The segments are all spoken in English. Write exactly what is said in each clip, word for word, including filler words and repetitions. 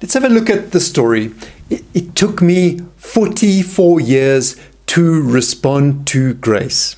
Let's have a look at the story. It, it took me forty-four years to respond to grace.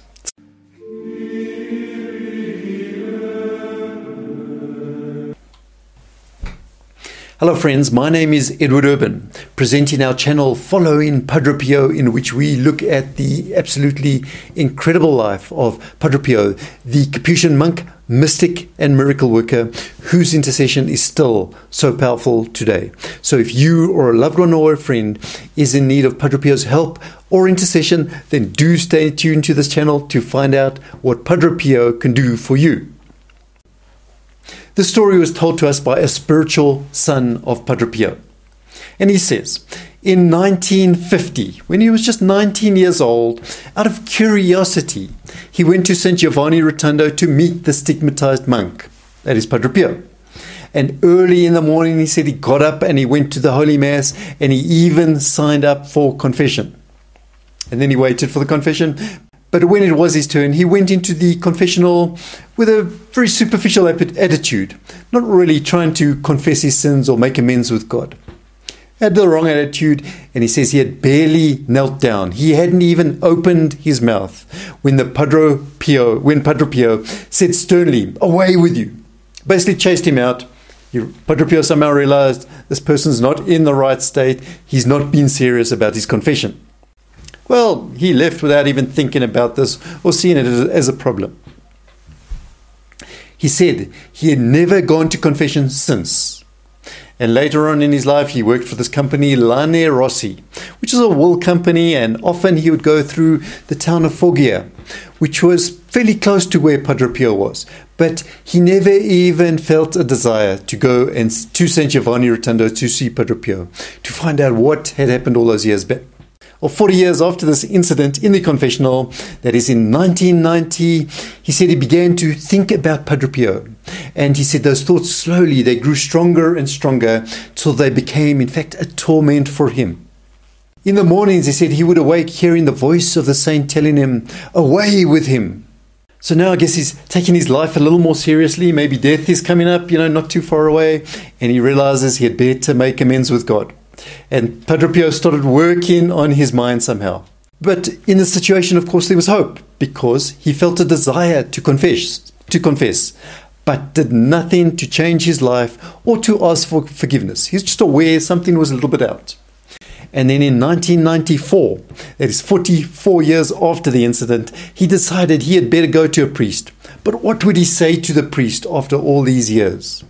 Hello friends, my name is Edward Urban, presenting our channel Following Padre Pio, in which we look at the absolutely incredible life of Padre Pio, the Capuchin monk, mystic and miracle worker, whose intercession is still so powerful today. So if you or a loved one or a friend is in need of Padre Pio's help or intercession, then do stay tuned to this channel to find out what Padre Pio can do for you. The story was told to us by a spiritual son of Padre Pio. And he says, in nineteen fifty, when he was just nineteen years old, out of curiosity, he went to Saint Giovanni Rotondo to meet the stigmatized monk, that is Padre Pio. And early in the morning, he said he got up and he went to the Holy Mass, and he even signed up for confession. And then he waited for the confession. But when it was his turn, he went into the confessional with a very superficial attitude, not really trying to confess his sins or make amends with God. He had the wrong attitude, and he says he had barely knelt down. He hadn't even opened his mouth when the Padre Pio, when Padre Pio said sternly, "Away with you!" Basically chased him out. Padre Pio somehow realized this person's not in the right state. He's not been serious about his confession. Well, he left without even thinking about this or seeing it as a problem. He said he had never gone to confession since. And later on in his life, he worked for this company, Lane Rossi, which is a wool company, and often he would go through the town of Foggia, which was fairly close to where Padre Pio was. But he never even felt a desire to go and to Saint Giovanni Rotondo to see Padre Pio, to find out what had happened all those years back. Well, forty years after this incident in the confessional, that is in nineteen ninety, he said he began to think about Padre Pio. And he said those thoughts slowly, they grew stronger and stronger till they became, in fact, a torment for him. In the mornings, he said he would awake hearing the voice of the saint telling him, "Away with him." So now I guess he's taking his life a little more seriously. Maybe death is coming up, you know, not too far away. And he realizes he had better make amends with God. And Padre Pio started working on his mind somehow. But in the situation, of course, there was hope, because he felt a desire to confess, to confess, but did nothing to change his life or to ask for forgiveness. He's just aware something was a little bit out. And then in nineteen ninety-four, that is forty-four years after the incident, he decided he had better go to a priest. But what would he say to the priest after all these years?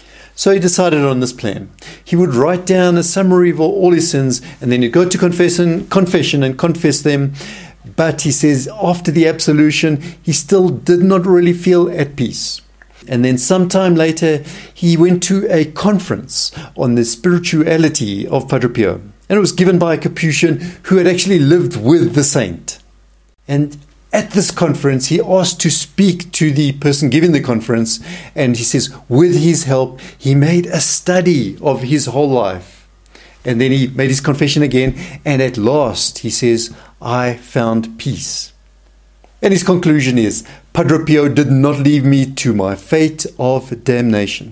So he decided on this plan. He would write down a summary of all his sins, and then he'd go to confession, confession and confess them. But he says after the absolution, he still did not really feel at peace. And then sometime later, he went to a conference on the spirituality of Padre Pio. And it was given by a Capuchin who had actually lived with the saint. And at this conference, he asked to speak to the person giving the conference, and he says, with his help, he made a study of his whole life. And then he made his confession again, and at last, he says, I found peace. And his conclusion is, Padre Pio did not leave me to my fate of damnation.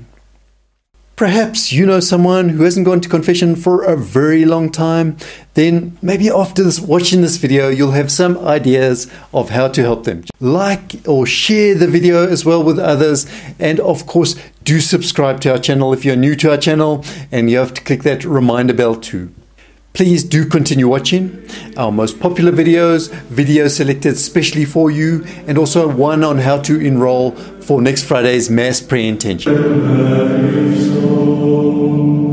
Perhaps you know someone who hasn't gone to confession for a very long time. Then maybe after this, watching this video, you'll have some ideas of how to help them. Like or share the video as well with others. And of course, do subscribe to our channel if you're new to our channel. And you have to click that reminder bell too. Please do continue watching our most popular videos, videos selected specially for you, and also one on how to enroll for next Friday's Mass Prayer Intention.